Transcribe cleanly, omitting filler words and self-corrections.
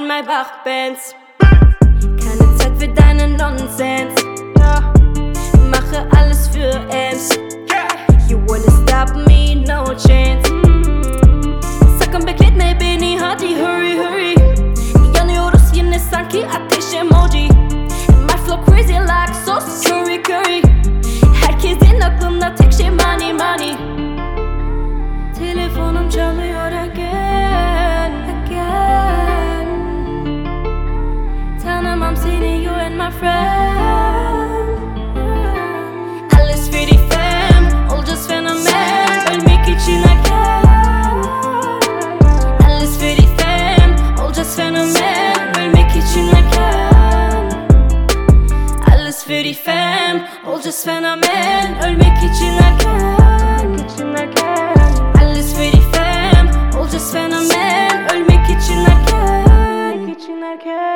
Maybach-Benz. Keine Zeit für deinen Nonsens. Mache alles für Ends. You wanna stop me, no chance. Sakın bekletme beni, hadi hurry hurry. Yanıyoruz yine sanki ateş emoji. My flow crazy like sauce curry curry. Herkesin aklında tek şey money money. Telefonum çalıyor again again. Tanımam seni, you and my friend. Alles für die fam, olacağız fenomen. Ölmek için again. Alles für die fam, olacağız fenomen. Ölmek için again. Alles für die fam, olacağız fenomen. Ölmek için again. Alles für die fam, olacağız fenomen. Ölmek için again.